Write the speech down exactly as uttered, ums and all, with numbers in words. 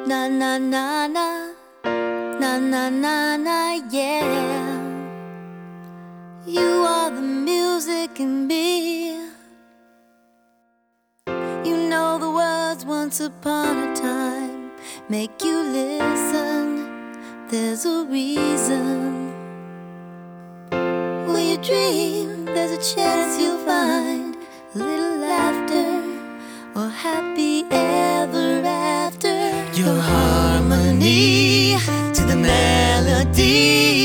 Na na na na, na na na na, yeah. You are the music in me. You know the words once upon a time make you listen. There's a reason. When you dream, there's a chance you'll find a little laughter or happy ever after. Your harmony to the melody